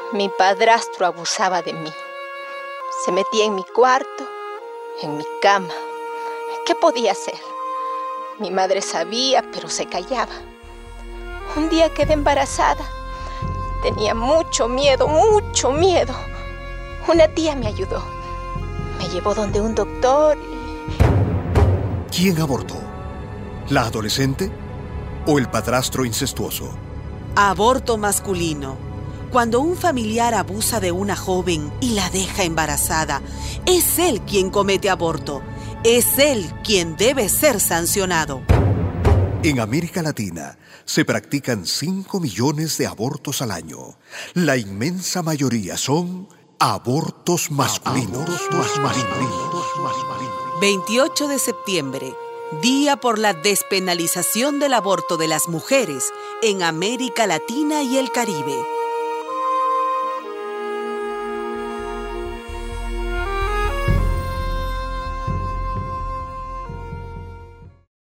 Mi padrastro abusaba de mí. Se metía en mi cuarto, en mi cama. ¿Qué podía hacer? Mi madre sabía, pero se callaba. Un día quedé embarazada. Tenía mucho miedo, mucho miedo. Una tía me ayudó. Me llevó donde un doctor y... ¿Quién abortó? ¿La adolescente o el padrastro incestuoso? Aborto masculino. Cuando un familiar abusa de una joven y la deja embarazada, es él quien comete aborto. Es él quien debe ser sancionado. En América Latina se practican 5 millones de abortos al año. La inmensa mayoría son abortos masculinos. 28 de septiembre, Día por la despenalización del aborto de las mujeres en América Latina y el Caribe.